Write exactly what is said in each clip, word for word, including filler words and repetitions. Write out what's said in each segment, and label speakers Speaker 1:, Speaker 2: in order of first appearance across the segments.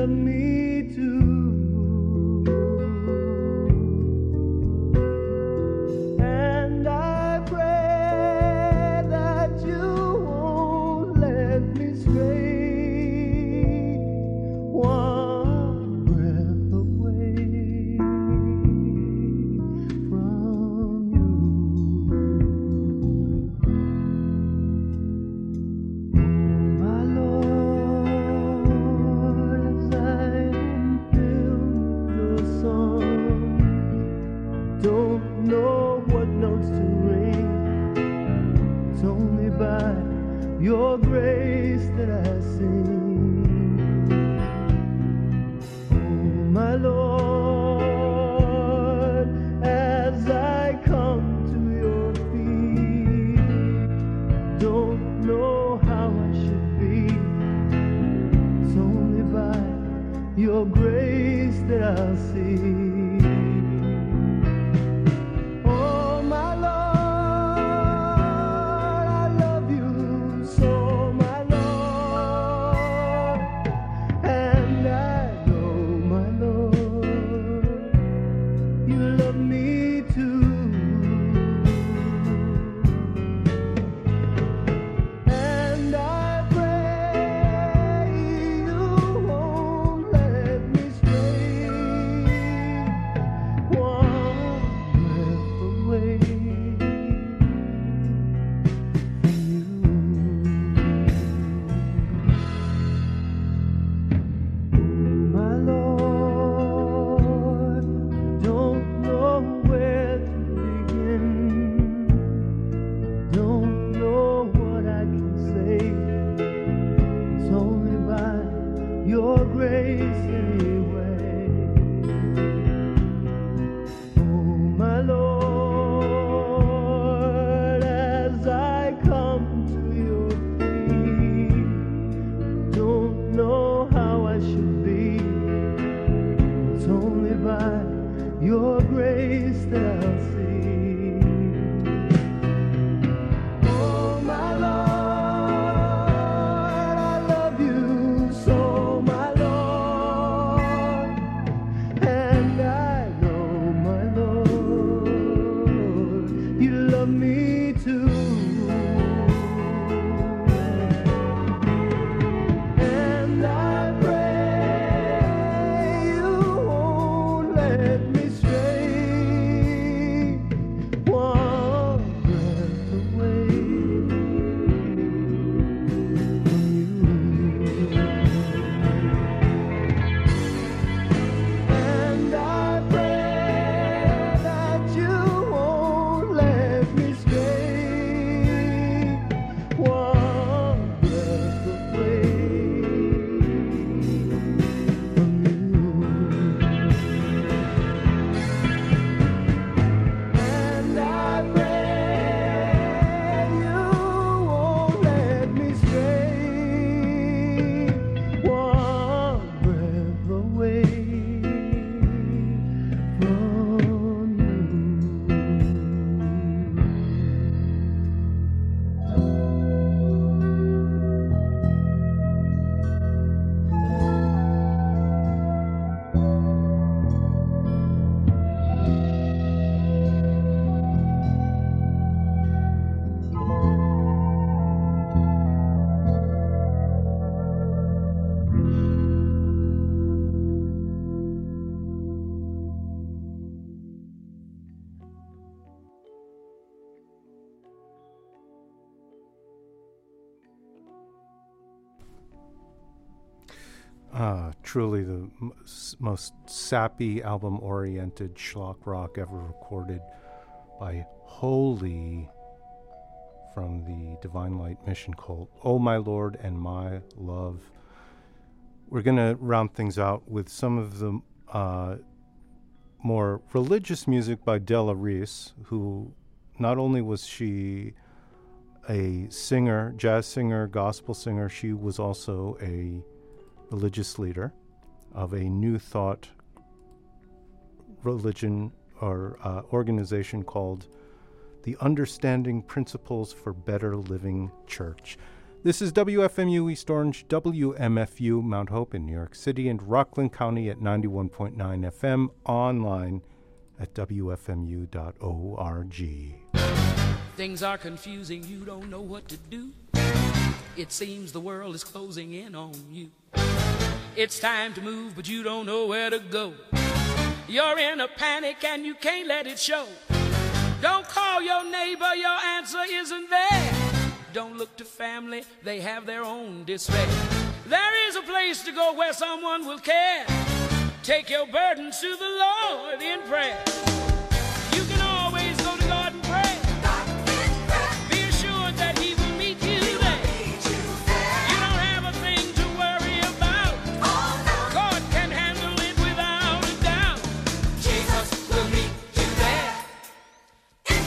Speaker 1: love me too. And I pray that you won't let me stray one breath away from you. My Lord, as I fulfill your song, don't know what notes to ring. It's only by your grace that I sing. Oh, my Lord, as I come to your feet, don't know how I should be. It's only by your grace that I'll see. Oh, my Lord, I love you so, my Lord. And I know, my Lord, you love me too. And I pray you won't let me stray one breath away from you. My Lord, don't know where to begin. Don't know what I can say. It's only by your grace anyway. Oh, my Lord, as I come to your feet, don't know how I should be. It's only by your grace that I'll see. Oh, my Lord, I love you so, my Lord. And I know, my Lord, you love me too. And I pray you won't let me stray one breath away from you. And I pray that you won't let me stray one breath away from you. And I pray you won't let me stray one breath away from you.
Speaker 2: Ah, truly the m- s- most sappy album-oriented schlock rock ever recorded by Holy from the Divine Light Mission Cult. Oh, my Lord and my love. We're going to round things out with some of the uh, more religious music by Della Reese, who not only was she a singer, jazz singer, gospel singer, she was also a religious leader of a New Thought religion or uh, organization called the Understanding Principles for Better Living Church. This is W F M U East Orange, W M F U Mount Hope in New York City, and Rockland County at ninety-one point nine F M, online at W F M U dot org.
Speaker 3: Things are confusing, you don't know what to do. It seems the world is closing in on you. It's time to move, but you don't know where to go. You're in a panic and you can't let it show. Don't call your neighbor, your answer isn't there. Don't look to family, they have their own despair. There is a place to go where someone will care. Take your burdens to the Lord in prayer. You can always go to God and pray. Be assured that He will meet you there. You don't have a thing to worry about. God can handle it without a doubt. Jesus will meet you there in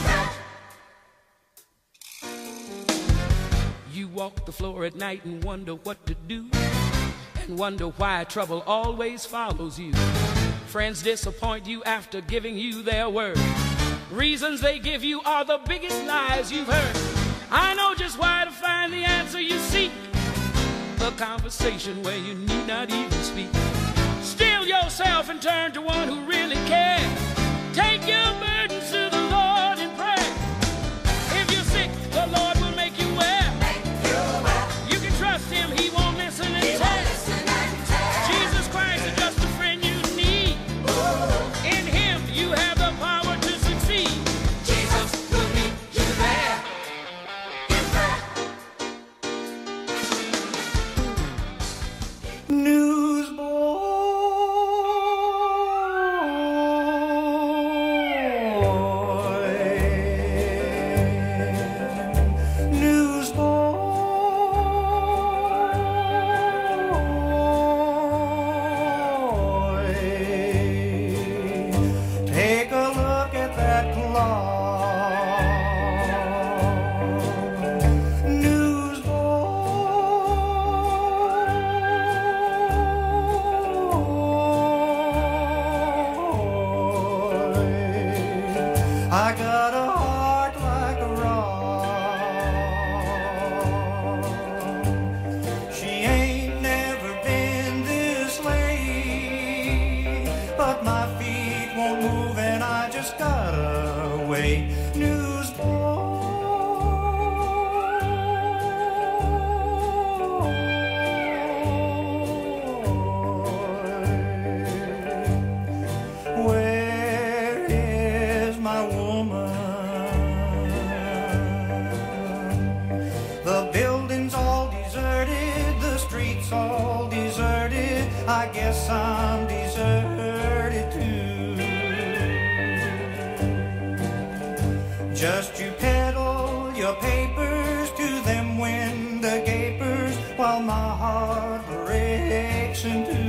Speaker 3: prayer. You walk the floor at night and wonder what to do, and wonder why trouble always follows you. Friends disappoint you after giving you their word. Reasons they give you are the biggest lies you've heard. I know just why to find the answer you seek. A conversation where you need not even speak. Still yourself and turn to one who really cares. Take your burdens to the Lord in prayer. If you're sick, the Lord will make you well. Make you well. You can trust Him, He won't listen and tell. Jesus Christ is just a friend you need. Ooh. In Him you have the power to succeed. Jesus will meet you there in prayer.
Speaker 1: Newsboy, newsboy, take a look at that clock. Newsboy, I got a heart like a rock. She ain't never been this late, but my feet won't move and I just gotta wait. Newsboy, where is my woman? The buildings all deserted, the streets all deserted. I guess I'm deserted too. Just you peddle your papers to them window gapers while my heart breaks in two.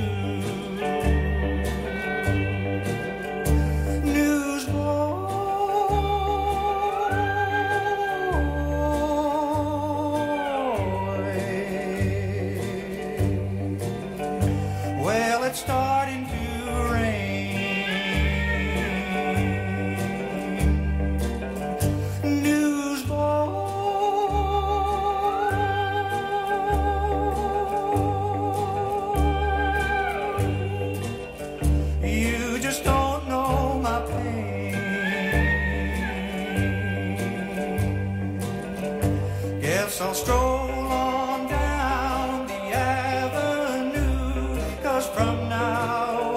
Speaker 1: Newsboy, well, it's starting to rain. Newsboy, you just don't know my pain. Guess I'll stroll on down the avenue, 'cause from now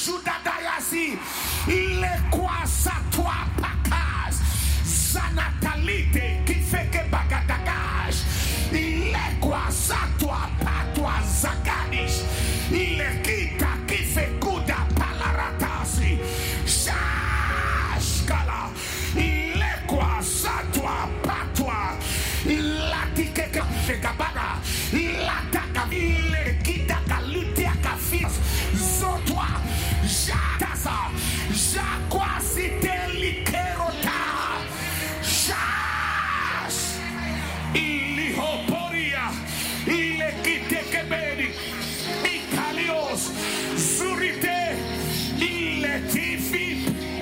Speaker 4: Judadayasi, Lequasatwa Pakas, Zanatalite, Kifeke Bagadagash, Lequasatwa Patwa Zagadish, Lekita Kifekuda Palaratasi, Shashkala, Lequasatwa Patwa, Latikeka Fekabaga, Lataka, Lekita Kalutia Kafis, Zotwa, Jatasa, Jaquasite Likerota, Shash, Ilihoporia, Ilekite Kebedi, Ikalios, Zurite, Iletifi,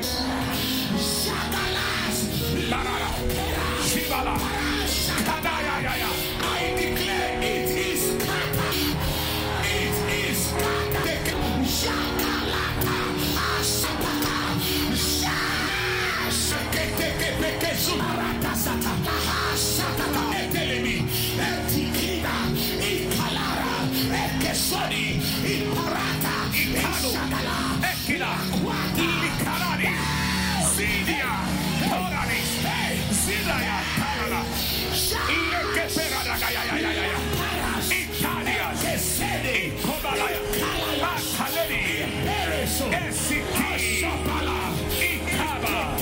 Speaker 4: Shagalas, Larara, Shibala, Kadaya. I declare it is Kata. It is Kata. Shakalata, Ashapaka, Shash, Keteke, Sumarata Sata, Ashataka, Etelemi, Etikida, Ikalara, Ekesoni, Iparata, Ikalo, Ekila, Ikarani, Zidia, Toranis, Zidaya, Tarala, Ilekepera, Italia, Kesedi, Kobalaya, Ataledi, Esiki, Sopala, Ikaba,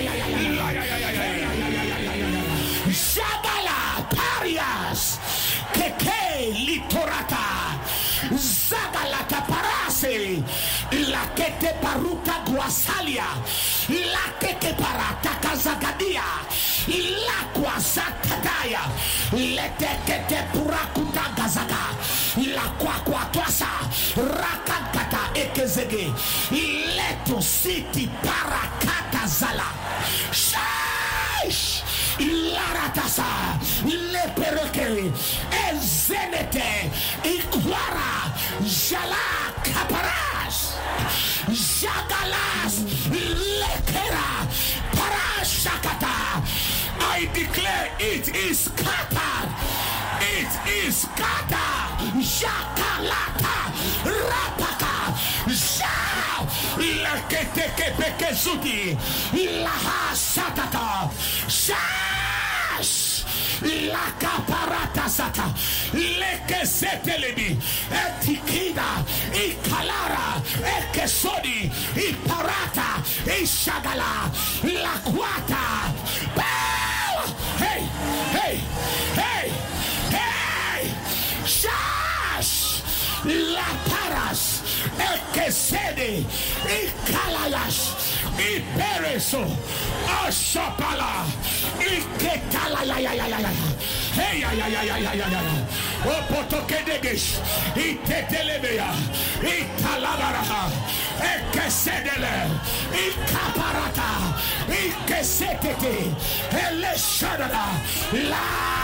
Speaker 4: Shabala, Parias, Keke, Litorata, Zagalata Parase, La Kete Paruta Guasalia, La Kete Parata Kazagadia, La Quasatadaya, Letekete Purakuta Gazaga, La Quaquatuasa, Rakakata Ekezege, Leto City Parakata Zala, Shaish, Laratasa, Lepereke, Ezenete, Iquara, Jala Caparas, Jagalas, Lekera, Parashakata. I declare it is scattered. It is scattered. Shakalata, Rapaka, Shao, Leketeke Pekezuti, Laha Satata, Shash. La caparata sata, leke setelebi, etikida, ikalara, ekesodi, iparata, ishagala, la quata, hey, hey, hey, hey, shash, la paras, ekesede, ikalayash, ipereso, ashapala, iketala, ya ya ya ya ya, hey ya ya ya ya ya ya ya, opotokedegesh, itetelebea, italabaraha, ekesedele, ikaparata, ikesetete, eleshadada, la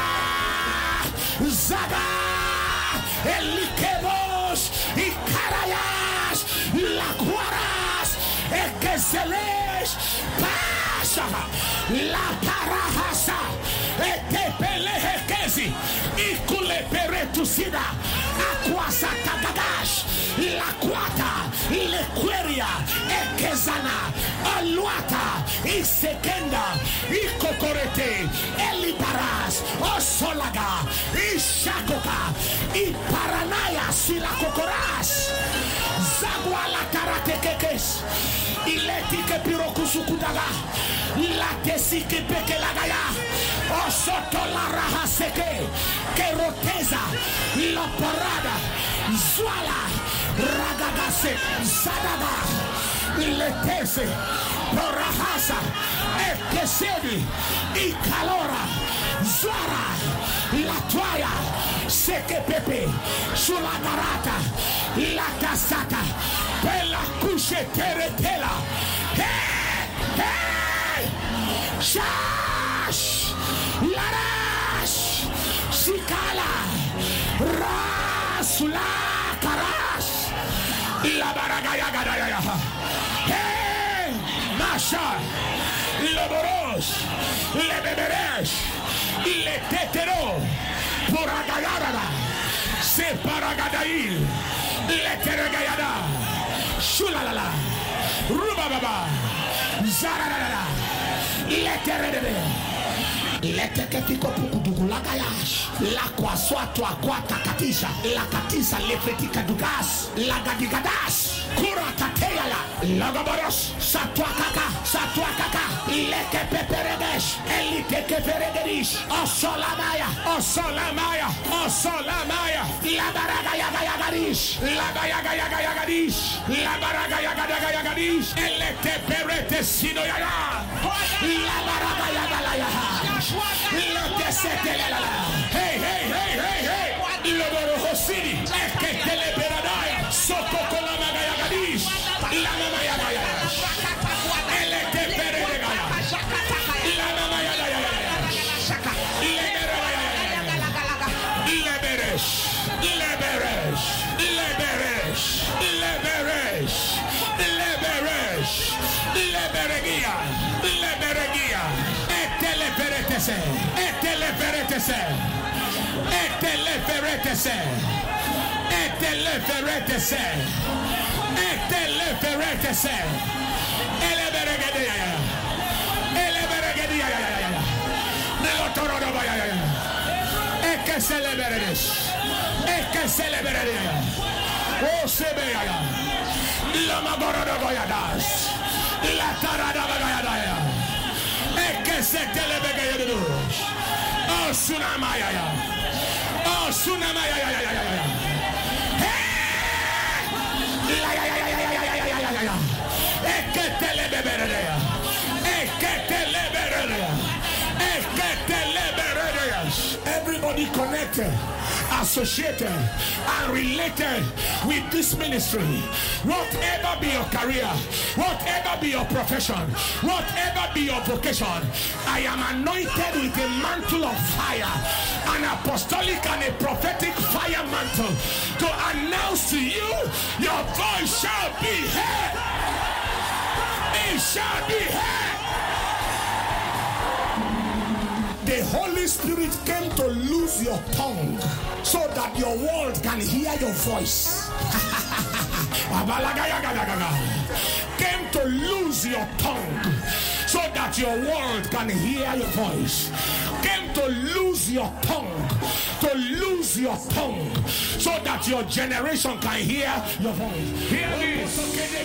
Speaker 4: zaga, elikebos, ikarayas, la guaras, ekeselesh, pasha, la parahasa, ekepelehekezi, ikuleperetusida, aquasatagadash, la quata, lequeria, ekezana, aluata, isekenda, ikokorete, eliparas, osolaga, ishakoka, iparanaya, silakokoras, zagwala karatekekes, iletike pirokusukudaga, latesike pekelagaya, osoto la raja seke, keroteza, la parada, zwala, ragagase, zadaga, letese, porahasa, ekesedi, ikalora, zwara, la toya, seke pepe, sulagarata, la casata, bella kushe teretela, hey, hey, shash, larash, sikala, rasula, karash, la baragaya gadaya, hey, masha, loboros, le beberesh, le tetero, poragayada, se paragadail, le teregayada, Shulalala. Rubababa. Zararara. Leterebe. Leteketiko pukudugulagayash. La kwaswa to akwata katisha. La katisa lefetika dugas. La gadigadas. Kura kateyala. Lagabaros. Satwakaka. Satwakaka. Leke peperedesh. Elite keperegedish. Osolamaya. Osolamaya. Osolamaya. Labaragayagayagadish. Labayagayagayagadish. Labaragayagayagadish. Elete perete sinoyaya. Labaragayagayagaya. Hey, hey, hey, hey, hey. Loboro City. Eke teleberadaya. Soko kolamagayagadish. Lamamayagaya. Elete peregaya. Lamamayagaya. Leberesh. Leberesh. Leberesh. Leberesh. Leberesh. Leberegia. Leberegia. Eteleferetese. Eteleferetese. Eteleferetese. Eteleferetese. Eteleferetese. Eleberegedia. Eleberegedia. Nelotorodoba. Eke celeberedes. Eke celeberedia. O sebeya. Lamagorodogoyadas. La taradabagayadaya. Eke setelebegeyados. Oh sunamaya. Oh sunamaya. Hey! La ya ya ya ya ya ya ya ya ya. Eke telebeberedea. Eke teleberedea. Eke teleberedea. Everybody connected, associated, and related with this ministry. Whatever be your career, whatever be your profession, whatever be your vocation, I am anointed with a mantle of fire, an apostolic and a prophetic fire mantle, to announce to you, your voice shall be heard. It shall be heard. The Holy Spirit came to loose your tongue so that your world can hear your voice. Came to lose your tongue so that your world can hear your voice. Came to lose your tongue, to lose your tongue so that your generation can hear your voice. Hear this.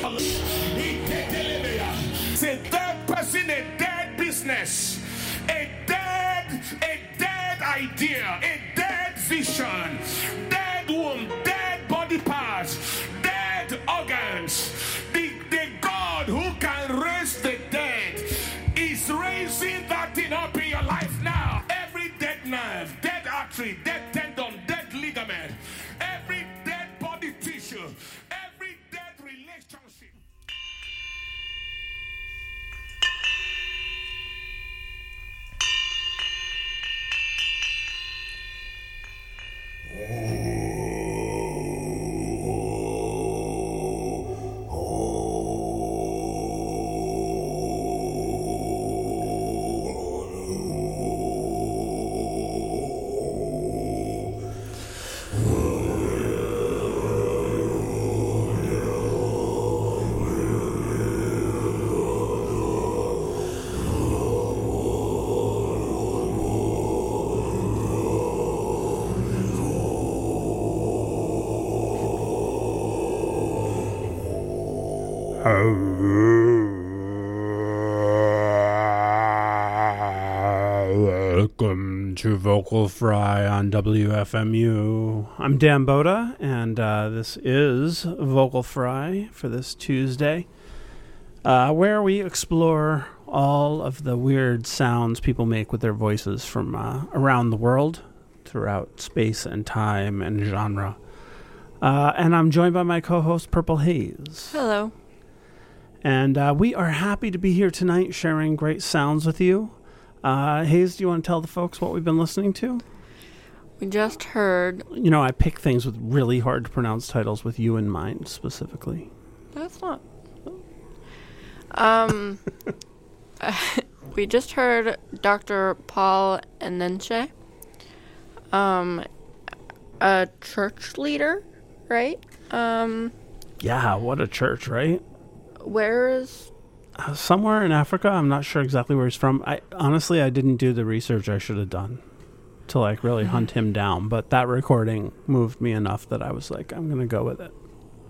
Speaker 4: It's a dead person, a dead business. A dead, a dead idea, a dead vision, dead womb, dead body parts, dead organs. The, the God who can raise the dead is raising that thing up in your life now. Every dead nerve, dead artery, dead tendon, dead ligament, every dead body tissue, every dead relationship.
Speaker 5: Welcome to Vocal Fry on W F M U. I'm Dan Boda, and uh, this is Vocal Fry for this Tuesday, uh, where we explore all of the weird sounds people make with their voices from uh, around the world, throughout space and time and genre. Uh, and I'm joined by my co-host, Purple Haze.
Speaker 6: Hello.
Speaker 5: And uh, we are happy to be here tonight sharing great sounds with you. Uh, Hayes, do you want to tell the folks what we've been listening to?
Speaker 6: We just heard...
Speaker 5: You know, I pick things with really hard to pronounce titles with you in mind, specifically.
Speaker 6: That's not... Um, we just heard Doctor Paul Enenche, um, a church leader, right? Um,
Speaker 5: Yeah, what a church, right?
Speaker 6: Where is...
Speaker 5: Uh, somewhere in Africa. I'm not sure exactly where he's from. I honestly, I didn't do the research I should have done to like really hunt him down. But that recording moved me enough that I was like, I'm going to go with it.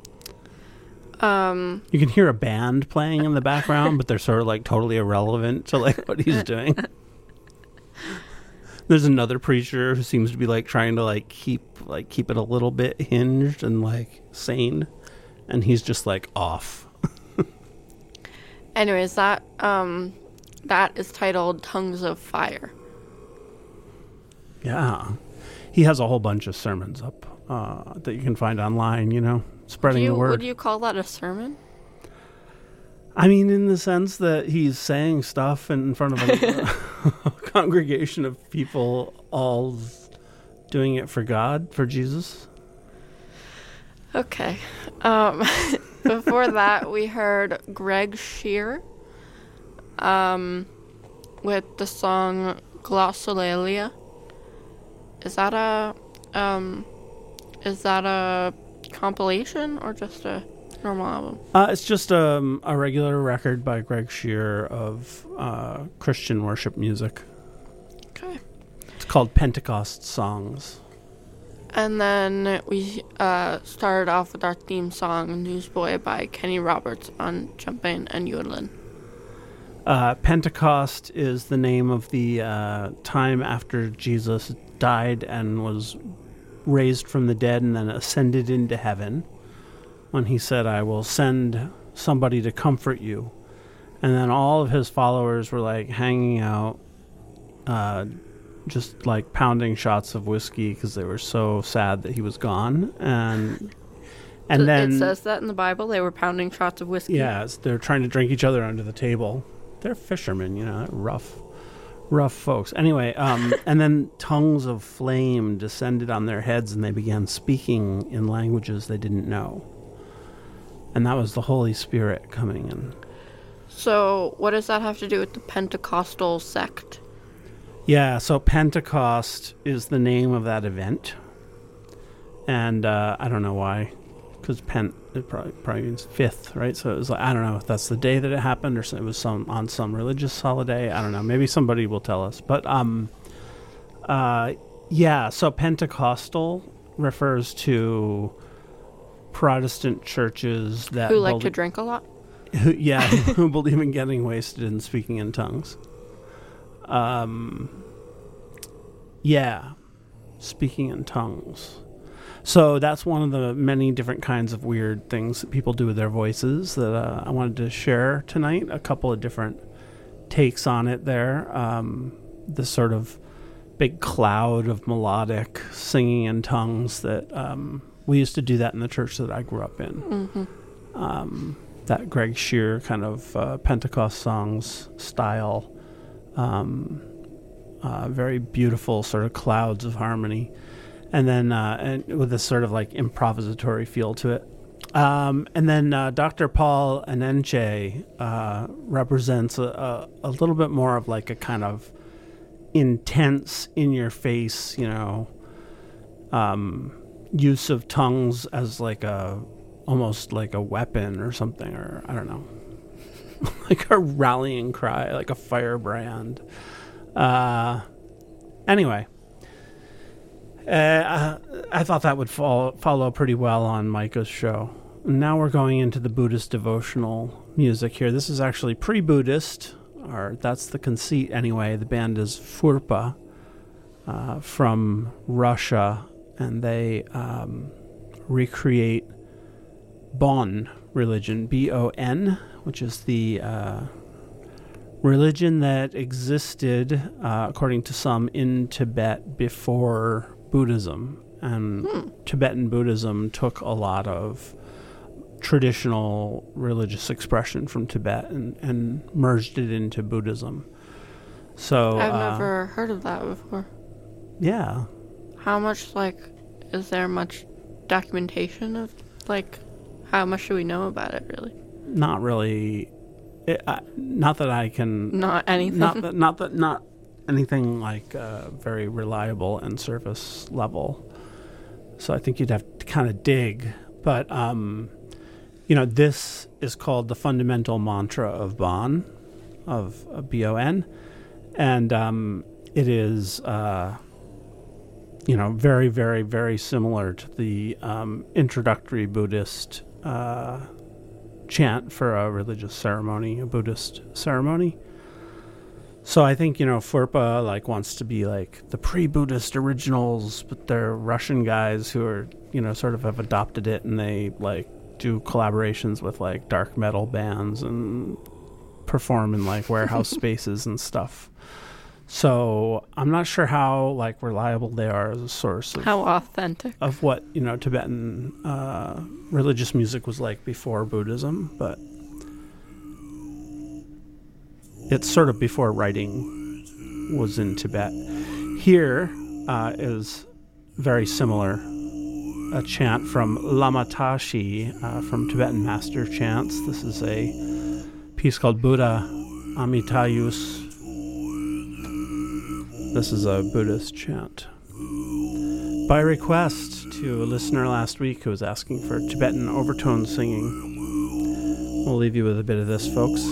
Speaker 6: Um,
Speaker 5: you can hear a band playing in the background, but they're sort of like totally irrelevant to like what he's doing. There's another preacher who seems to be like trying to like keep like keep it a little bit hinged and like sane, and he's just like off.
Speaker 6: Anyways, that um, that is titled "Tongues of Fire."
Speaker 5: Yeah, he has a whole bunch of sermons up uh, that you can find online. You know, spreading
Speaker 6: you,
Speaker 5: the word.
Speaker 6: Would you call that a sermon?
Speaker 5: I mean, in the sense that he's saying stuff in front of a, a congregation of people, all doing it for God, for Jesus.
Speaker 6: Okay. Um, before that, we heard Greg Shear um, with the song Glossolalia. Is that a um, is that a compilation or just a normal album?
Speaker 5: Uh, it's just um, a regular record by Greg Shear of uh, Christian worship music.
Speaker 6: Okay.
Speaker 5: It's called Pentecost Songs.
Speaker 6: And then we uh, started off with our theme song, Newsboy by Kenny Roberts on Jumpin' and Yodelin'.
Speaker 5: Uh, Pentecost is the name of the uh, time after Jesus died and was raised from the dead and then ascended into heaven, when he said, I will send somebody to comfort you. And then all of his followers were like hanging out, uh, just like pounding shots of whiskey because they were so sad that he was gone. And and
Speaker 6: so
Speaker 5: then
Speaker 6: it says that in the Bible, they were pounding shots of whiskey.
Speaker 5: Yeah, they're trying to drink each other under the table. They're fishermen, you know, they're rough, rough folks. Anyway, um, and then tongues of flame descended on their heads and they began speaking in languages they didn't know. And that was the Holy Spirit coming in.
Speaker 6: So what does that have to do with the Pentecostal sect?
Speaker 5: Yeah, so Pentecost is the name of that event. And uh, I don't know why, because Pent, it probably, probably means fifth, right? So it was like, I don't know if that's the day that it happened or it was some on some religious holiday. I don't know. Maybe somebody will tell us. But um, uh, yeah, so Pentecostal refers to Protestant churches that
Speaker 6: who like
Speaker 5: belie-
Speaker 6: to drink a lot.
Speaker 5: Who, yeah, who believe in getting wasted and speaking in tongues. Um, yeah, speaking in tongues. So that's one of the many different kinds of weird things that people do with their voices that uh, I wanted to share tonight. A couple of different takes on it there. Um, this sort of big cloud of melodic singing in tongues that um, we used to do that in the church that I grew up in.
Speaker 6: Mm-hmm.
Speaker 5: Um, that Greg Shear kind of uh, Pentecost songs style. Um, uh, very beautiful sort of clouds of harmony. And then uh, and with this sort of like improvisatory feel to it. Um, and then uh, Doctor Paul Anenche uh, represents a, a, a little bit more of like a kind of intense, in-your-face, you know, um, use of tongues as like a, almost like a weapon or something, or I don't know, like a rallying cry, like a firebrand. Uh, anyway. Uh, I thought that would follow, follow pretty well on Micah's show. Now we're going into the Buddhist devotional music here. This is actually pre-Buddhist, or that's the conceit anyway. The band is Furpa uh, from Russia, and they um, recreate Bon religion, B O N, which is the uh, religion that existed, uh, according to some, in Tibet before Buddhism. And hmm. Tibetan Buddhism took a lot of traditional religious expression from Tibet and, and merged it into Buddhism. So
Speaker 6: I've
Speaker 5: uh,
Speaker 6: never heard of that before.
Speaker 5: Yeah.
Speaker 6: How much, like, is there much documentation of, like, how much do we know about it, really?
Speaker 5: Not really. It, uh, not that I can...
Speaker 6: Not anything?
Speaker 5: Not that, not that, not anything, like, uh, very reliable and surface level. So I think you'd have to kind of dig. But, um, you know, this is called the fundamental mantra of Bon, of, of B O N, and um, it is, uh, you know, very, very, very similar to the um, introductory Buddhist uh, chant for a religious ceremony, a Buddhist ceremony. So I think, you know, Furpa like wants to be like the pre-Buddhist originals, but they're Russian guys who are, you know, sort of have adopted it, and they like do collaborations with like dark metal bands and perform in like warehouse spaces and stuff. So I'm not sure how like reliable they are as a source of
Speaker 6: How authentic.
Speaker 5: of what, you know, Tibetan uh, religious music was like before Buddhism, but it's sort of before writing was in Tibet. Here uh, is very similar, a chant from Lama Tashi uh, from Tibetan Master Chants. This is a piece called Buddha Amitayus. This is a Buddhist chant. By request to a listener last week who was asking for Tibetan overtone singing, we'll leave you with a bit of this, folks.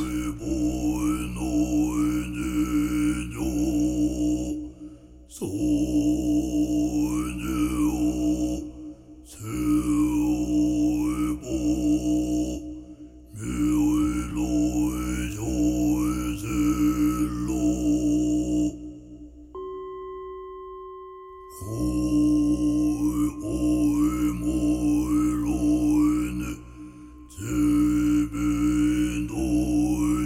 Speaker 4: Tibin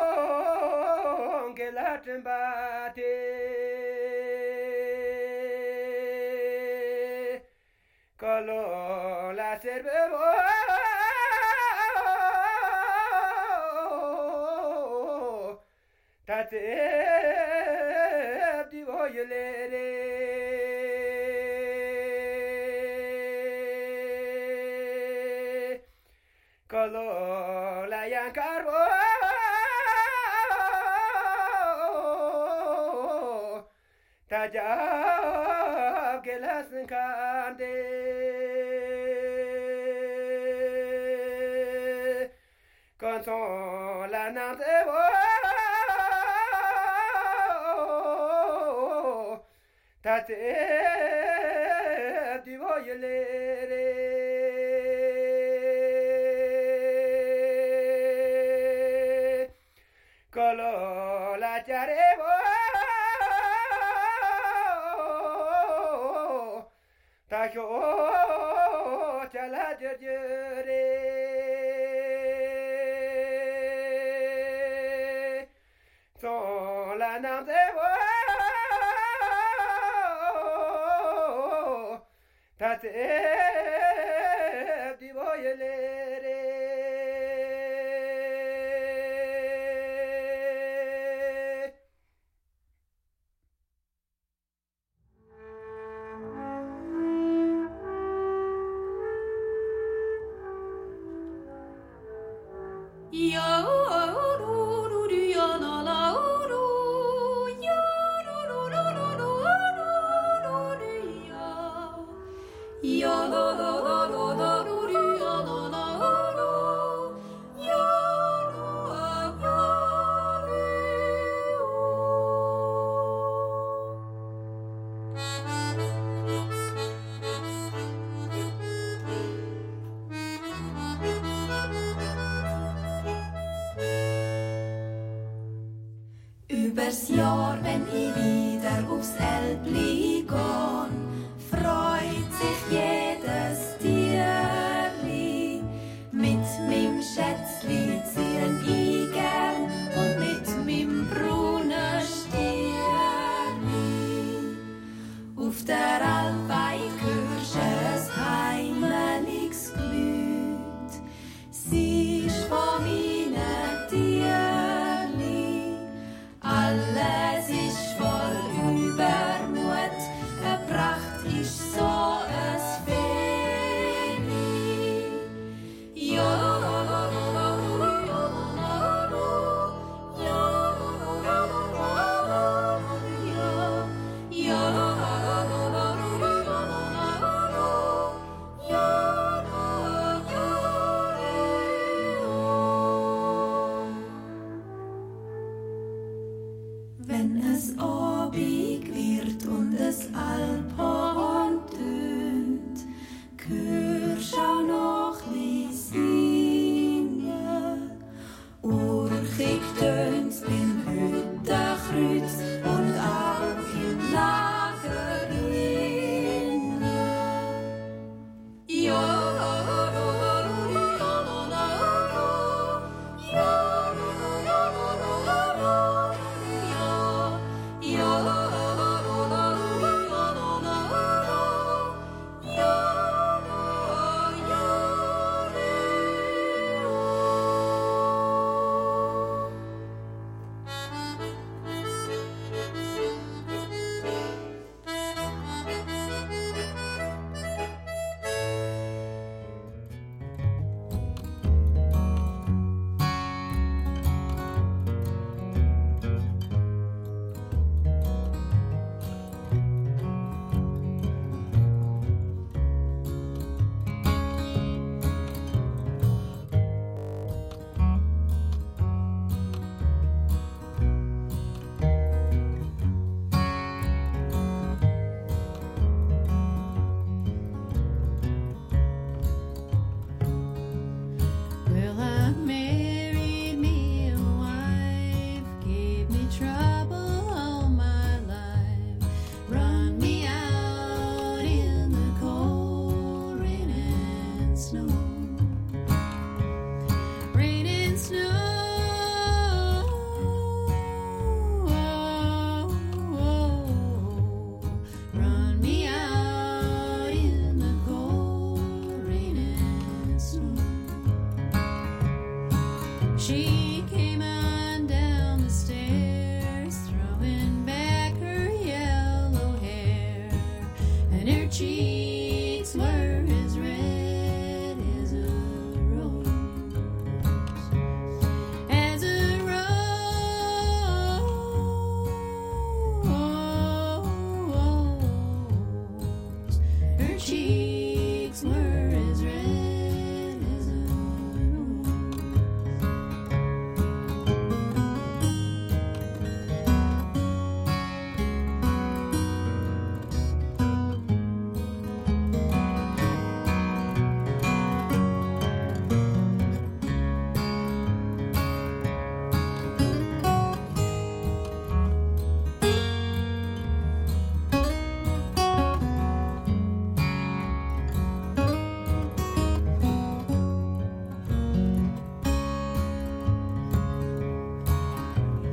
Speaker 7: gelatin bate Colo la serbevo Tate di voglere Colo la yancarvo Tajab gelasin kande Canton la nantevo Tate di voglere Colo la chiarevo Tacho chala jere Son la nantevo Tate di voglere
Speaker 8: Übers Jahr, wenn ich wieder aufs Elbli geh, freut sich jedes Tierli. Mit meinem Schätzli ziehen ich gern und mit meinem braunen Stierli. Auf der Alp hörst es heimeliges Glüt. Sie ist von meinen Tierli. Alles ist voll Übermut, eine Pracht ist so ein Feli. Ja, wenn es obig wird und es Alphorn tönt, hörst auch noch li singen. Urchig tönt's beim Hüttenkreuz und auch im Lager innen. Ja,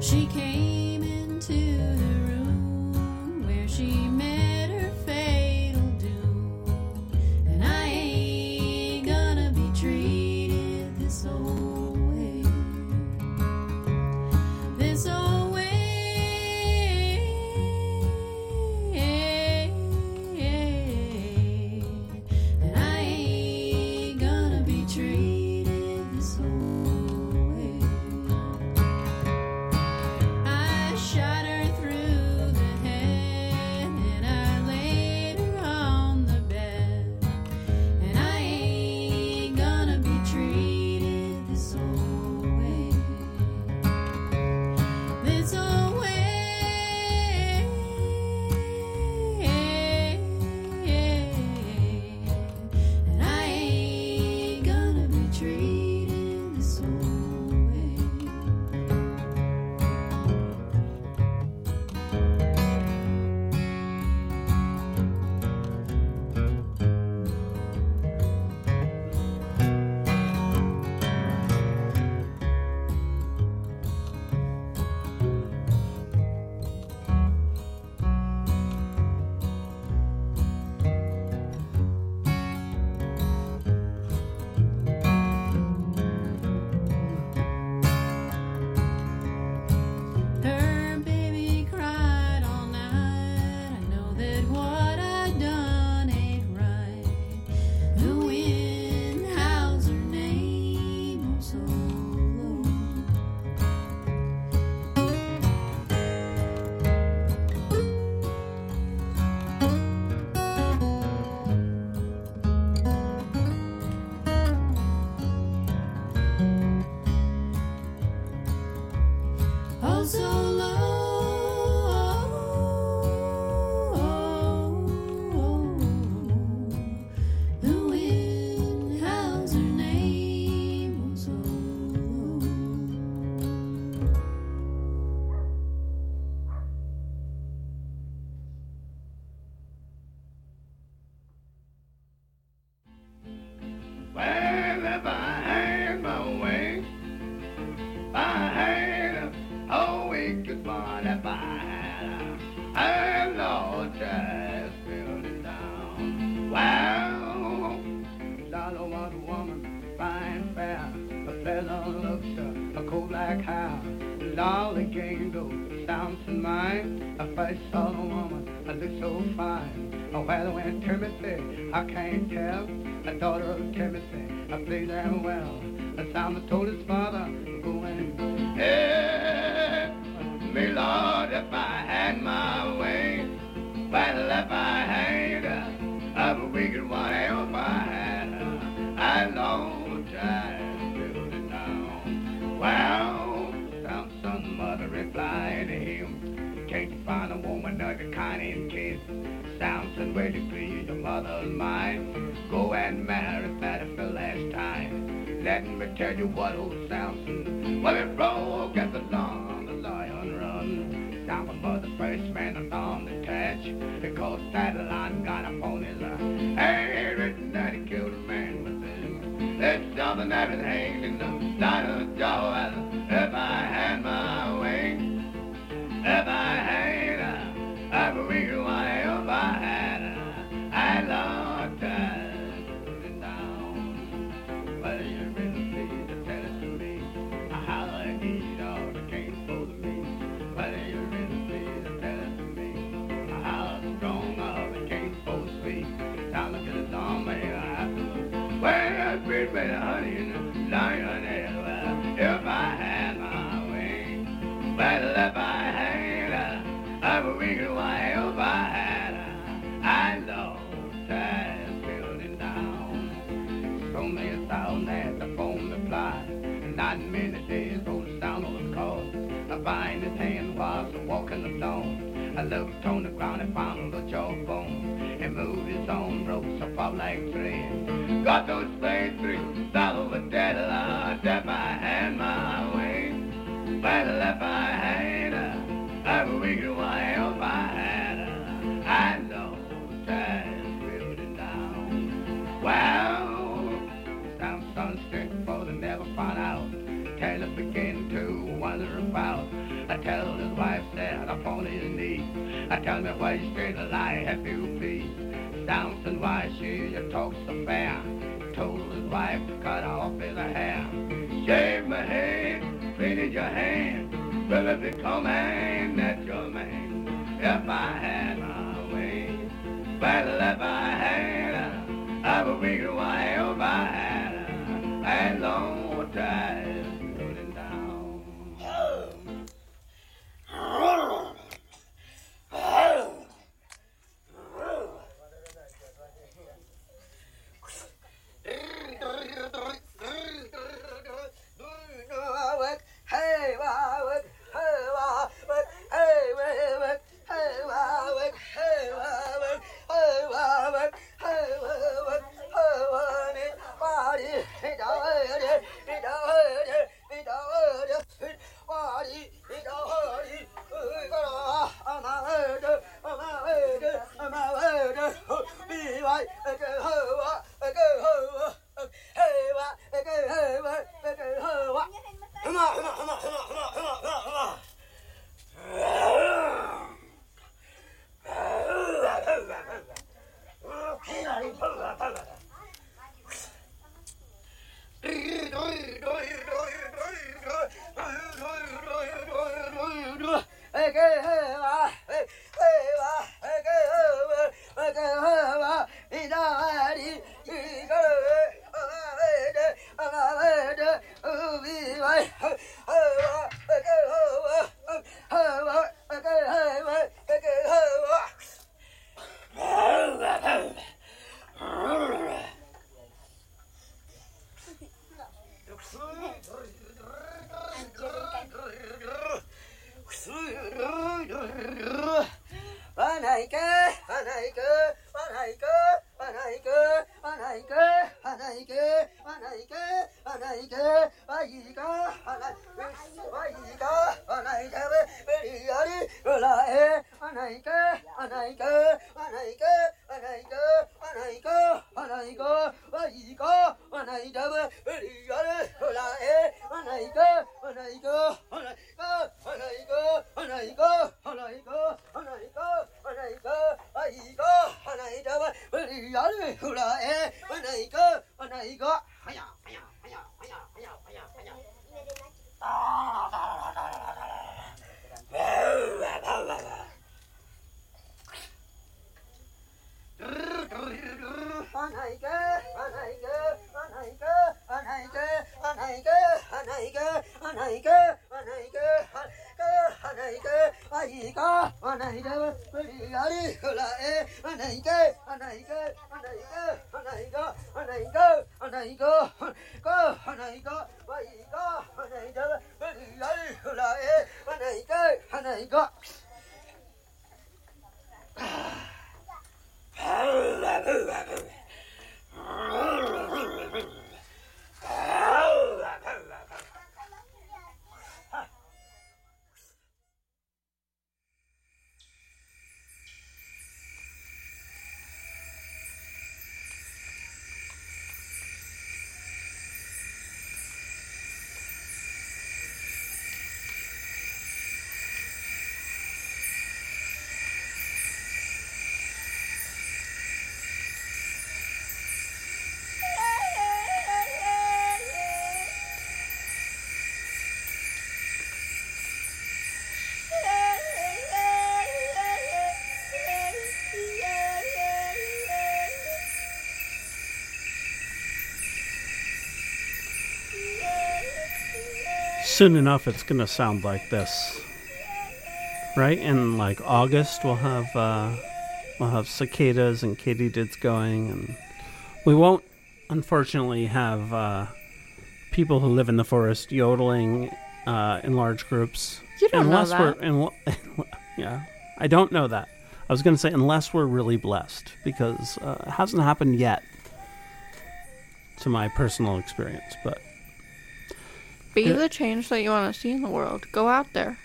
Speaker 8: She came into the room where she met her fatal doom. And I ain't gonna be treated this old way. This old way. And I ain't gonna be treated this old way. I shot her through the head and I laid her on the bed. And I ain't gonna be treated this old way. This old way. And I ain't gonna be treated this old way. Her baby cried all night. I know that what I done ain't right. The wind howls her name oh so low. Oh so low. The wind howls her name oh so low.
Speaker 4: Well, if I had my way, if I had a wicked one, if I had a, I Lord, just build it down. Well, I don't want a woman fine, fair, a pleasant looks, a cold black hair, and all the gang goes sounds in mine. I first saw the woman, I looked so fine. Oh, whether went Timothy, I can't tell. The daughter of Timothy, I played damn well. The Simon told his father, go and hey, me Lord, if I had my way, well, if I had a, a wicked one, if I had a, I Lord, just build it down. Well, Samson's mother replied to him, can't you find a woman that can kind and kiss? Samson, where to be your mother's mine? Go and marry Fatty for the last time. Let me tell you what old Samson, well, it broke at the lawn, the lion run. Samson was the first man on the catch, because that lion got up on his eye. Ain't written that he killed a man with him. There's something that was hanged in the side of the jaw. If I had my way, if I had a, I would be the one. If I had a, I Lord, put it down. Well, you really please to tell it to me, how I need all the cane for me. Well, you really please to tell it to me, how strong all the cane for me. Now look at the arm here, I have to. Well, I been with the honey and the lion here. Well, if I had my way, well, if I had a, I would be the one. If I had a, I know that's building down. So many thousand as the phone replied, and not many days rolled the sound of the call. I find his hand while I walking the dawn. I looked on the ground and found the jawbone, and moved his own ropes up up like thread. Got those blades through, fell over dead alive. If I had my way, well, if I had a, I would be the one. If I had a, I know that's building down. Well, Samson stood for the never found out. Taylor began to wonder about
Speaker 9: I tell his wife that upon his knee. I tell me why you straight a lie happy will be. Samson, why she you talk so fair? Told his wife to cut off his hair. Shave my head, finish your hand. Will it become an natural man? If I had my way, but if I had, I would be the wild I had. And long time rolling down.
Speaker 5: Soon enough, it's going to sound like this, right? In like August, we'll have uh, we'll have cicadas and katydids going, and we won't, unfortunately, have uh, people who live in the forest yodeling uh, in large groups.
Speaker 6: You don't
Speaker 5: unless
Speaker 6: know that.
Speaker 5: We're, in, yeah, I don't know that. I was going to say unless we're really blessed, because uh, it hasn't happened yet, to my personal experience, but.
Speaker 6: Be
Speaker 5: Yeah.
Speaker 6: the change that you want to see in the world. Go out there.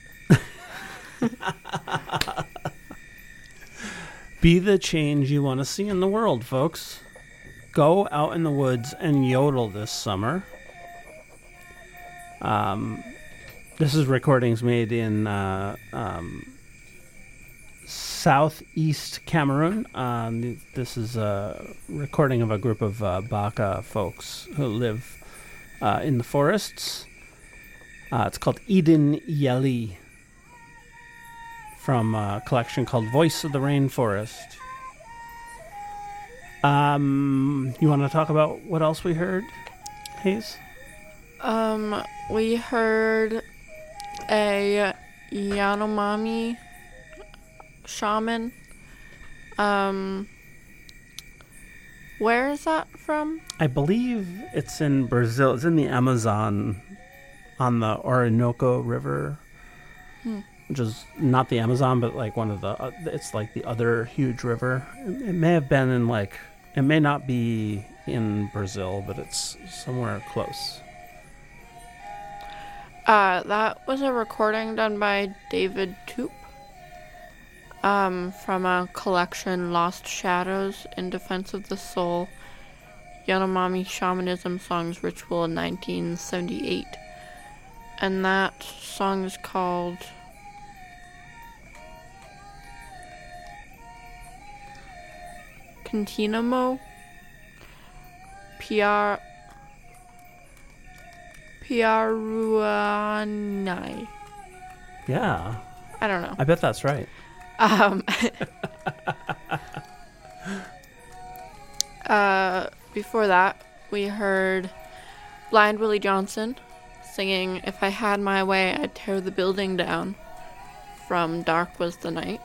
Speaker 5: Be the change you want to see in the world, folks. Go out in the woods and yodel this summer. Um, This is recordings made in uh, um, southeast Cameroon. Um, this is a recording of a group of uh, Baka folks who live uh, in the forests. Uh, it's called Eden Yali, from a collection called Voice of the Rainforest. Um, you want to talk about what else we heard, Hayes?
Speaker 6: Um, we heard a Yanomami shaman. Um, where is that from?
Speaker 5: I believe it's in Brazil. It's in the Amazon, on the Orinoco River,
Speaker 6: Hmm.
Speaker 5: which is not the Amazon, but like one of the. Uh, it's like the other huge river. It, it may have been in like. It may not be in Brazil, but it's somewhere close.
Speaker 6: Uh, that was a recording done by David Toop. Um, from a collection, Lost Shadows in Defense of the Soul, Yanomami Shamanism Songs Ritual in nineteen seventy-eight. And that song is called Continuamo Piar Piaruanai.
Speaker 5: Yeah,
Speaker 6: I don't know.
Speaker 5: I bet that's right.
Speaker 6: Um, uh, before that, we heard Blind Willie Johnson singing If I Had My Way, I'd Tear the Building Down from Dark Was the Night.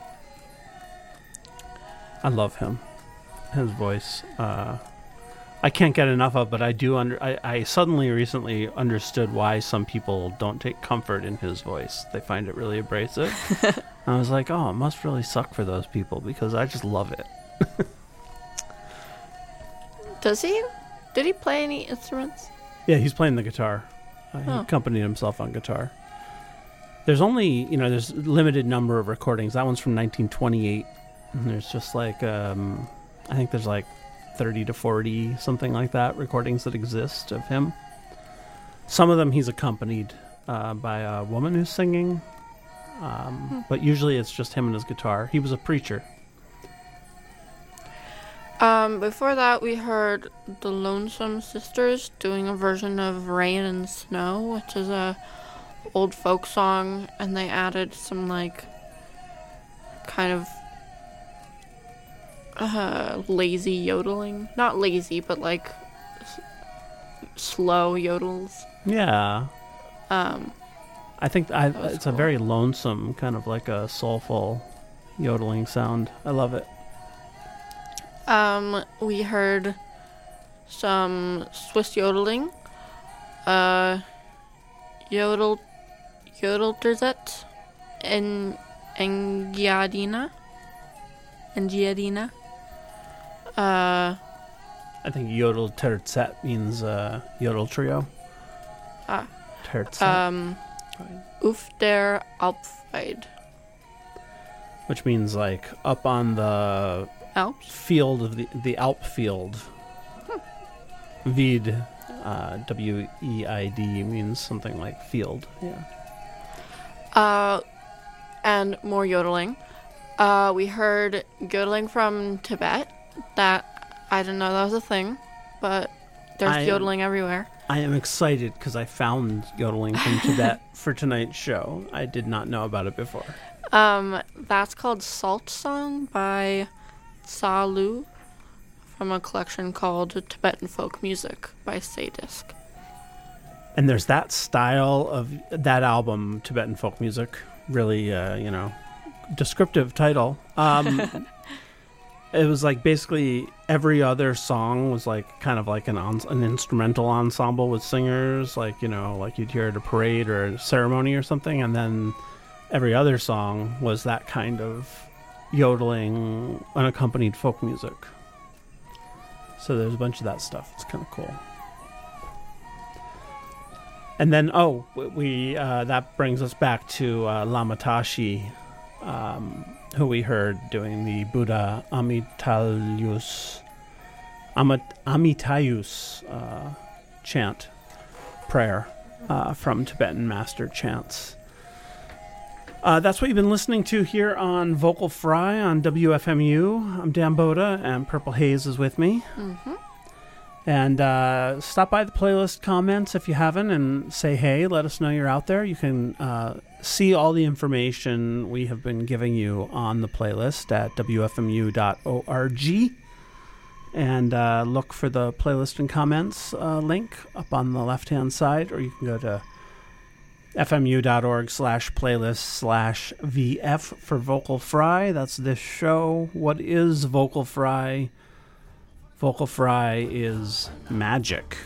Speaker 5: I love him. His voice. Uh, I can't get enough of, but I do under. I, I suddenly recently understood why some people don't take comfort in his voice. They find it really abrasive. I was like, oh, it must really suck for those people because I just love it.
Speaker 6: Does he? Did he play any instruments?
Speaker 5: Yeah, he's playing the guitar. Uh, he
Speaker 6: Oh.
Speaker 5: accompanied himself on guitar. There's only, you know, there's a limited number of recordings. That one's from nineteen twenty-eight. And there's just like, um, I think there's like thirty to forty, something like that, recordings that exist of him. Some of them he's accompanied uh, by a woman who's singing. Um,
Speaker 6: Hmm.
Speaker 5: But usually it's just him and his guitar. He was a preacher.
Speaker 6: Um, before that, we heard the Lonesome Sisters doing a version of Rain and Snow, which is a old folk song, and they added some, like, kind of uh, lazy yodeling. Not lazy, but, like, s- slow yodels.
Speaker 5: Yeah.
Speaker 6: Um,
Speaker 5: I think I,
Speaker 6: That was
Speaker 5: it's a
Speaker 6: cool.
Speaker 5: very lonesome, kind of like a soulful yodeling sound. I love it.
Speaker 6: Um, we heard some Swiss yodeling. Uh, yodel, yodelterzet, and Engiadina, Engiadina. Uh,
Speaker 5: I think yodel terzet means uh, yodel trio.
Speaker 6: Ah.
Speaker 5: Terzet,
Speaker 6: um, Uf der Alpfweid.
Speaker 5: which means like up on the
Speaker 6: Alps?
Speaker 5: field of the the Alp field. Weid, uh, W E I D means something like field. Yeah.
Speaker 6: Uh, and more yodeling. Uh, we heard yodeling from Tibet. That, I didn't know that was a thing, but there's
Speaker 5: I am-
Speaker 6: yodeling everywhere.
Speaker 5: I am excited because I found yodeling from Tibet for tonight's show. I did not know about it before.
Speaker 6: Um, that's called Salt Song by Tsa Lu from a collection called Tibetan Folk Music by Sadisc.
Speaker 5: And there's that style of that album, Tibetan Folk Music, really, uh, you know, descriptive title. Um, it was like basically every other song was like kind of like an on, an instrumental ensemble with singers, like, you know, like you'd hear at a parade or a ceremony or something. And then every other song was that kind of yodeling, unaccompanied folk music. So there's a bunch of that stuff. It's kind of cool. And then, oh, we uh, that brings us back to uh, Lamatashi, um, who we heard doing the Buddha Amitayus, Amit, Amitayus uh, chant, prayer. uh, from Tibetan master chants. Uh, that's what you've been listening to here on Vocal Fry on W F M U. I'm Dan Boda, and Purple Haze is with me.
Speaker 6: Mm-hmm.
Speaker 5: And uh, stop by the playlist comments if you haven't and say hey, let us know you're out there. You can uh, see all the information we have been giving you on the playlist at W F M U dot org. And uh, look for the playlist and comments uh, link up on the left-hand side, or you can go to fmu.org slash playlist slash VF for Vocal Fry. That's this show. What is Vocal Fry? Vocal Fry is magic.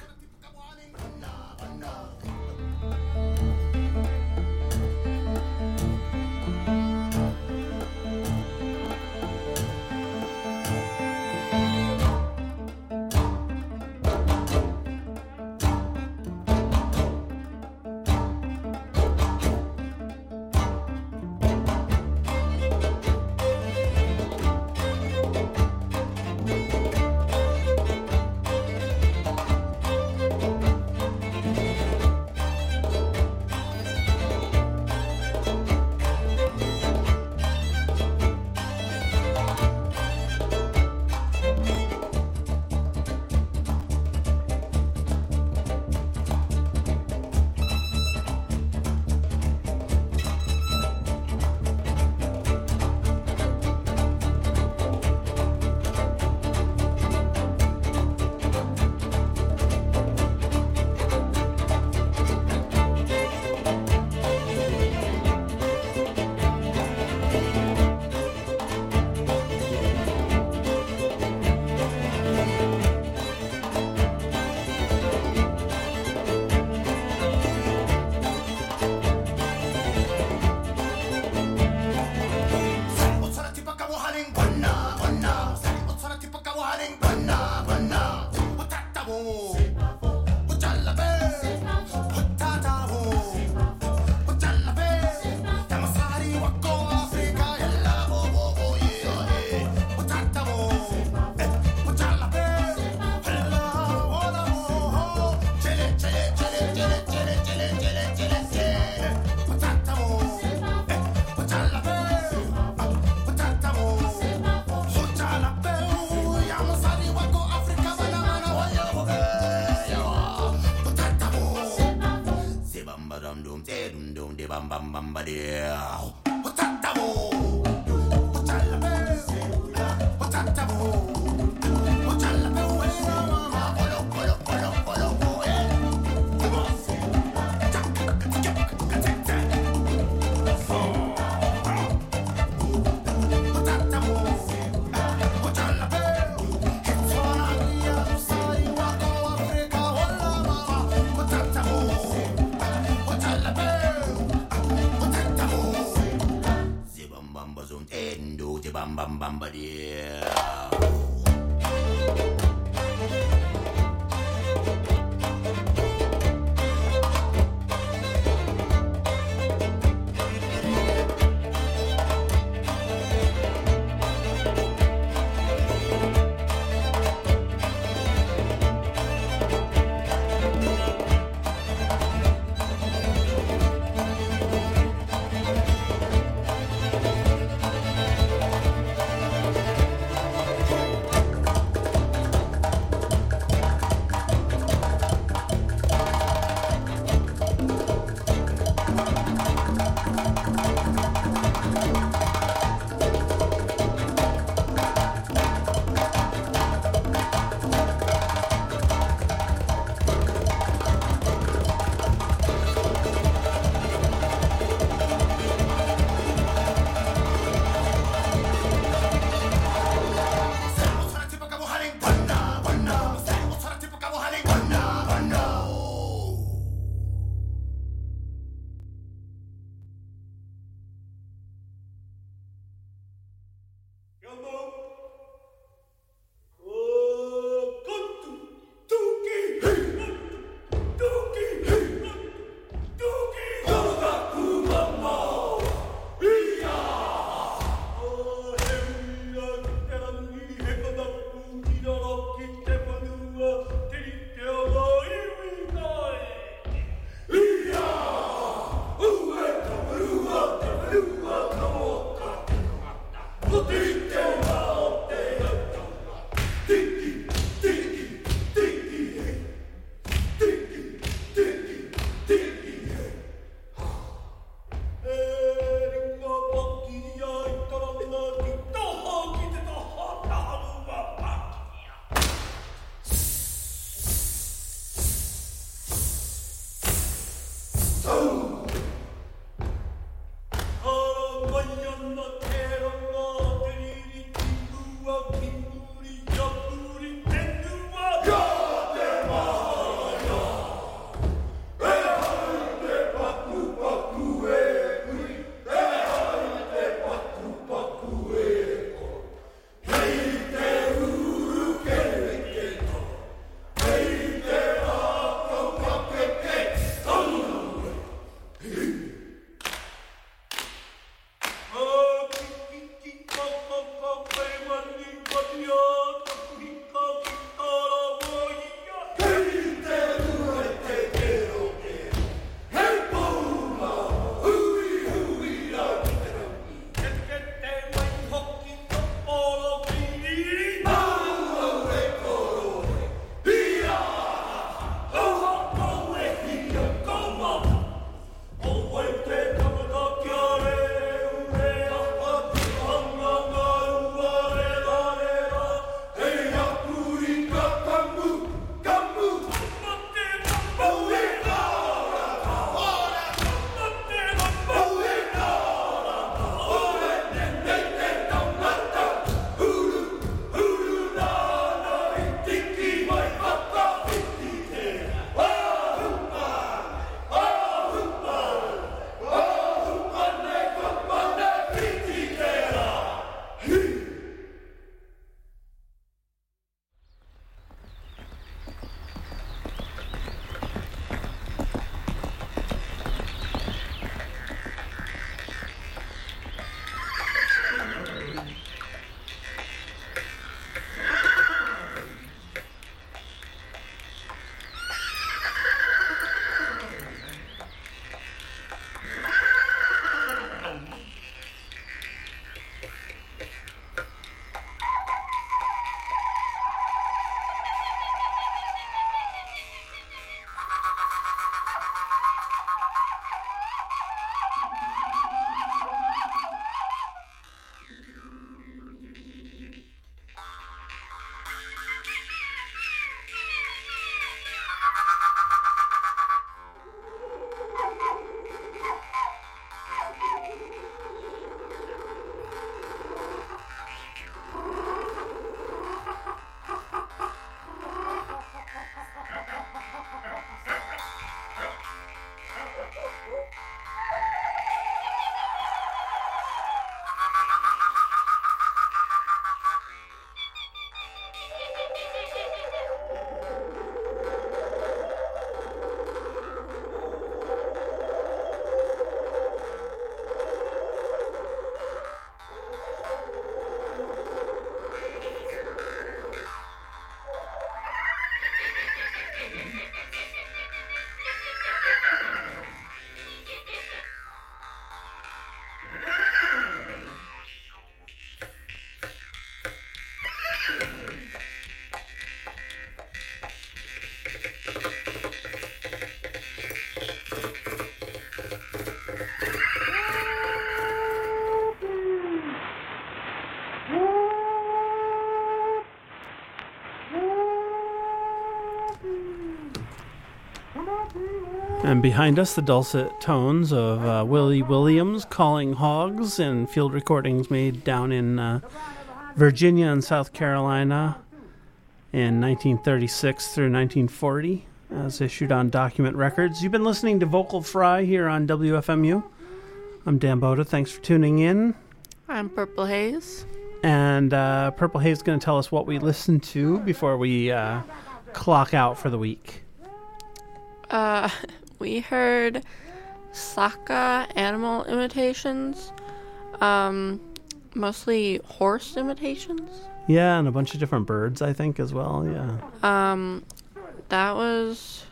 Speaker 5: And behind us, the dulcet tones of uh, Willie Williams calling hogs and field recordings made down in uh, Virginia and South Carolina in nineteen thirty-six through nineteen forty, as issued on Document Records. You've been listening to Vocal Fry here on W F M U. I'm Dan Boda. Thanks for tuning in.
Speaker 6: I'm Purple Haze.
Speaker 5: And uh, Purple Haze is going to tell us what we listened to before we uh, clock out for the week.
Speaker 6: Uh, we heard Saka animal imitations, um, mostly horse imitations.
Speaker 5: Yeah, and a bunch of different birds, I think, as well, yeah.
Speaker 6: Um, that was...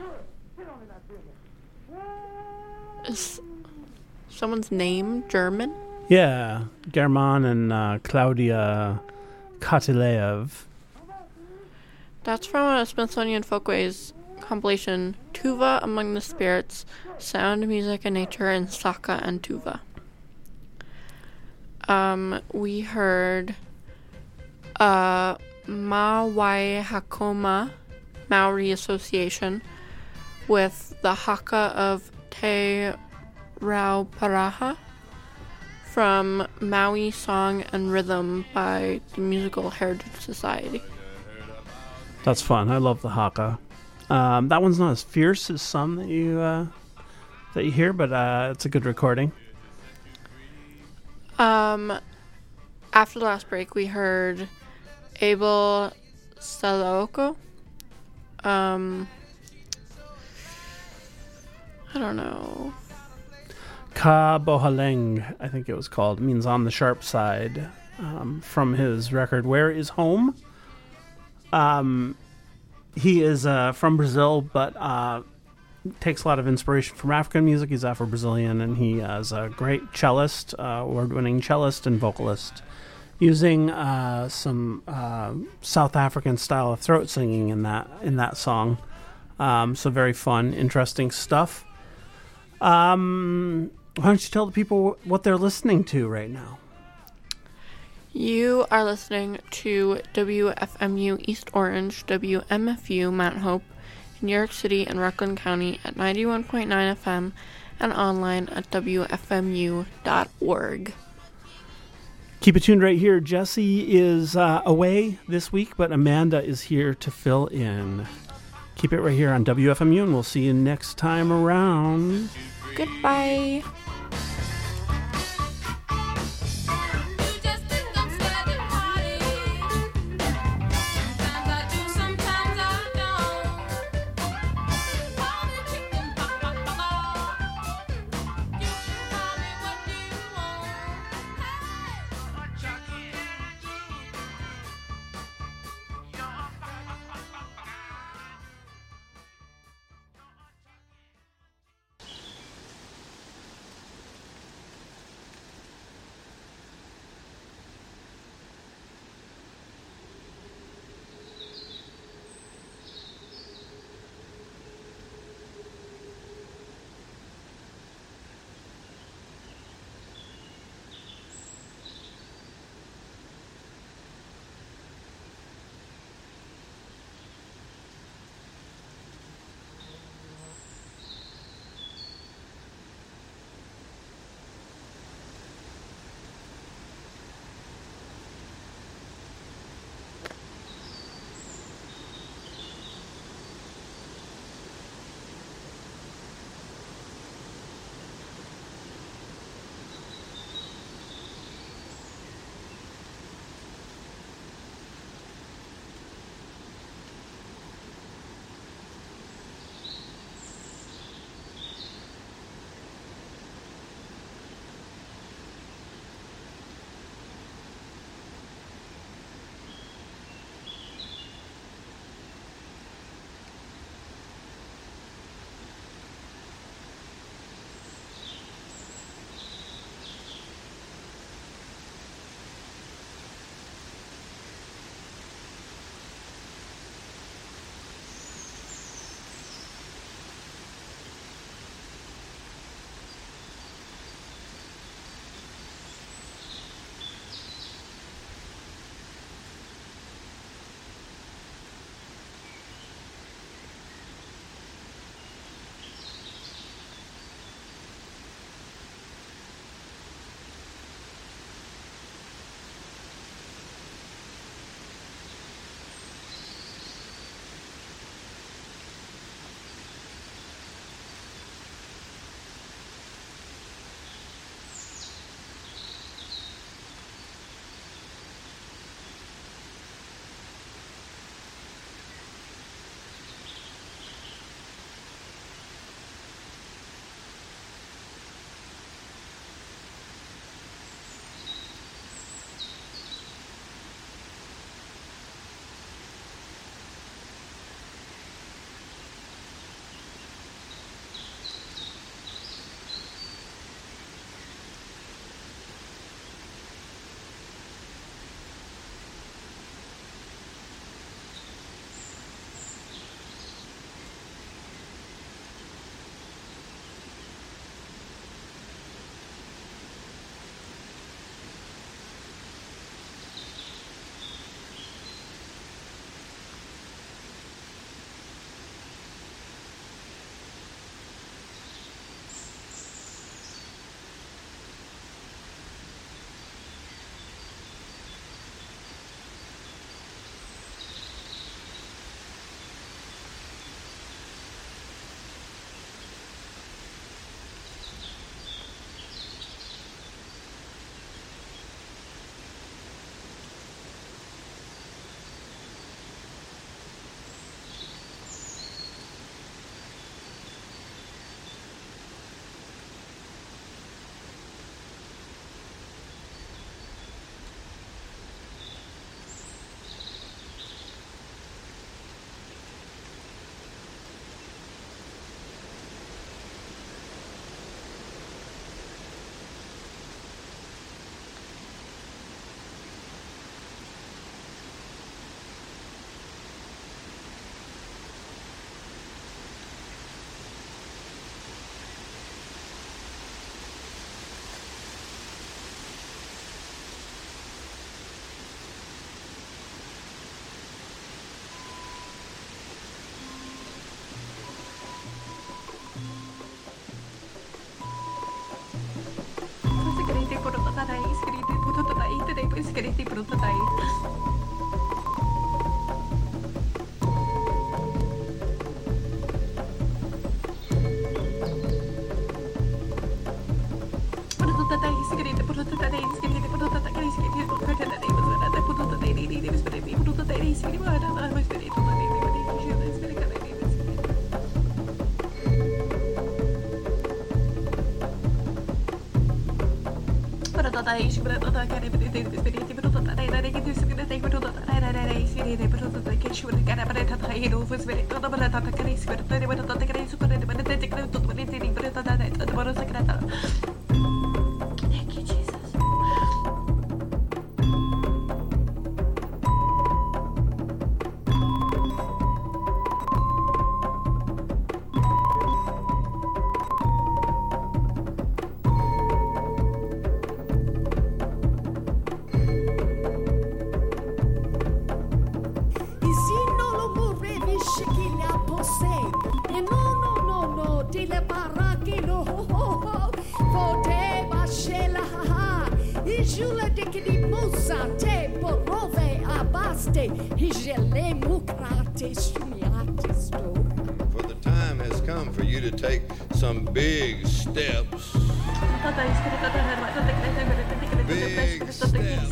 Speaker 6: Is someone's name German?
Speaker 5: Yeah, German and uh, Claudia Kotylev.
Speaker 6: That's from a Smithsonian Folkways compilation, Tuva Among the Spirits, Sound, Music, and Nature in Saka and Tuva. Um, we heard uh, Mawai Hakoma Maori Association with the haka of Te Rauparaha from Maui Song and Rhythm by the Musical Heritage Society.
Speaker 5: That's fun. I love the haka. Um, that one's not as fierce as some that you uh, that you hear, but uh, it's a good recording.
Speaker 6: Um, after the last break, we heard Abel Salaoko. Um, I don't know.
Speaker 5: Ka Bohaleng, I think it was called, means on the sharp side, um, from his record Where Is Home? Um, he is uh, from Brazil, but uh, takes a lot of inspiration from African music. He's Afro-Brazilian, and he is a great cellist, uh, award-winning cellist and vocalist, using uh, some uh, South African style of throat singing in that in that song. Um, so very fun, interesting stuff. Um, why don't you tell the people what they're listening to right now?
Speaker 6: You are listening to W F M U East Orange, W M F U Mount Hope, in New York City and Rockland County at ninety-one point nine F M and online at W F M U dot org.
Speaker 5: Keep it tuned right here. Jesse is uh, away this week, but Amanda is here to fill in. Keep it right here on W F M U, and we'll see you next time around.
Speaker 6: Goodbye. Thank you, Jesus.
Speaker 10: Ici non lo mourrai qu'il a pensé. Et non, non, non, non, di le baracche lo ho ho ho. Fote bashela ha ha. I jule de che di musa te porove abaste. I gele mukrate shumiate sto.
Speaker 11: For the time has come for you to take some big steps. Big steps.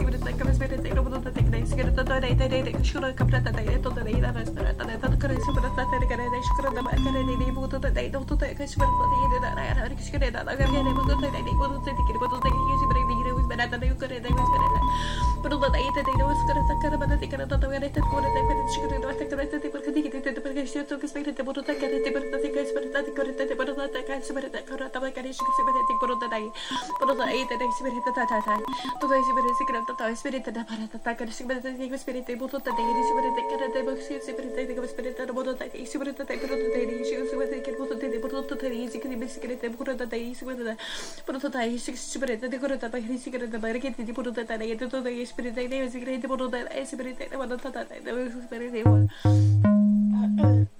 Speaker 6: Spirit